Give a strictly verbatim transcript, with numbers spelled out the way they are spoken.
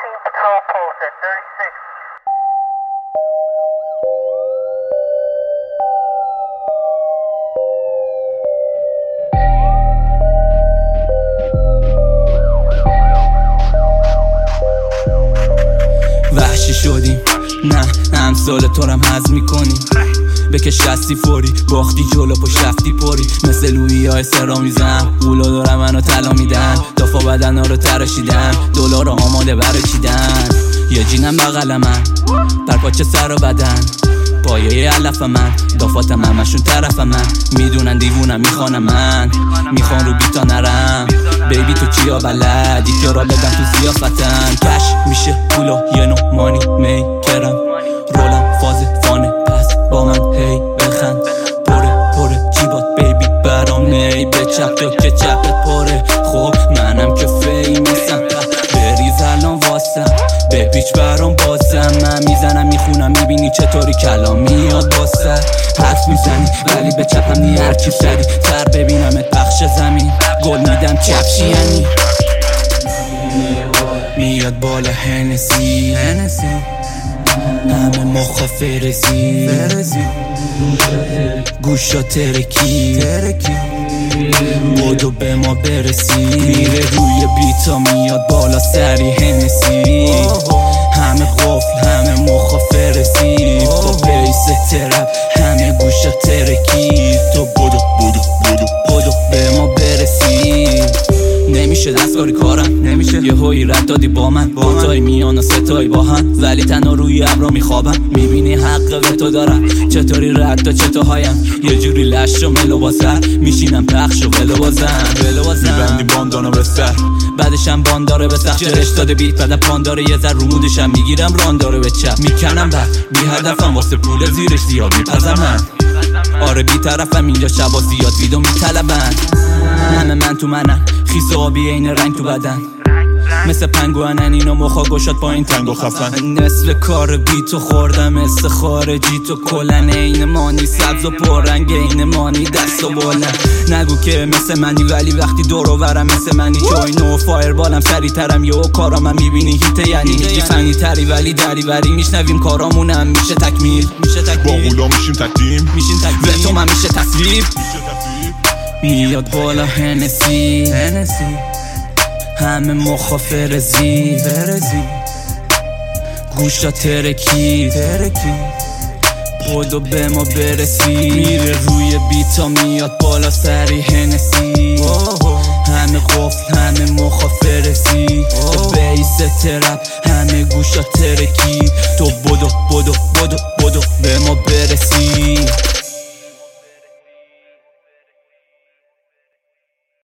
fourteen patrol post at thirty-six. وحشی شدیم نه امثال تو رم هضم میکنیم بکش دستی فوری باختی جلو پشت رفتی پری مثل لویی های سرا میزن قولا دارم منو طلا میدن دافا بدن ها رو تراشیدن دلار آماده برای چیدن یه جینم بغل من پرپاچه سر و بدن پایه علف من دافاتم همشون طرف من میدونن دیوونم میخوانم من میخوان رو بیتا نرم بیبی تو چیا بلد یکی را بدن تو زیافتن کش میشه پولا یه نو مانی میکرم رولم فاز فانه پس با من هی بخند پره پره جیبات بیبی برام نی به چپ تو که چپت پره خب منم که فیمسم بریز الان واسم به پیچ برام بازم من میزنم میخونم میبینی چطوری کلام میاد باسه حرف میزنی ولی به چپم نی هرچی سری سر ببینمت بخش زمین گل میدم چپشی یعنی میاد بالا هنسی هنسی همه مخا فرزی گوشا ترکی بودو به ما برسی میره روی بیتا میاد بالا سری هنسی همه قفل همه مخا فرزی با بیس ترپ همه گوشا ترکی تو بودو بودو بودو بودو به ما برسی نمیشه دستکاری کارم نمیشه یه هایی رد دادی با من با تای میان و ستایی با هم ولی تنها روی ابرا میخوابم میبینی حق به تو دارم چطوری رد دا چطوهایم یه جوری لش و ملو با سر میشینم پخش و ولو بازم ولو بازم میبندی باندانو به سر بعدشم بانداره به سخت جرش داده بیت بعد پانداره یه ذر رومودشم میگیرم رانداره به چپ میکنم بر بی هدفم واسه پول زیرش زیاد میپزم من آره بی طرفم اینجا شبا زیاد ویدو میطلبن همه من تو منن خیس آبی این رنگ تو بدن مثل پنگوانن اینو مخا گشاد پایین تنگ و خفن نصف کار بی تو خوردم مثل خارجی تو کلن این مانی سبز و پررنگ این مانی دست و بلند نگو که مثل منی ولی وقتی دور و برم مثل منی جوین و فایر بالم سری ترم یه و کارام هم میبینی هیته یعنی هیتی فنی تری ولی دری وری میشنویم کارامونم میشه تکمیل میشه تکمیل با غولا میشیم تکتیم میشیم تکمیل تو من میشه تصویب میاد بالا هنسی هنسی همه مخا فرزی گوشا ترکی بودو به ما برسی میره روی بیتا میاد بالا سری هنسی همه قفل همه مخا فرزی بیس ترپ همه گوشا ترکی تو بودو بودو بودو بودو به ما برسی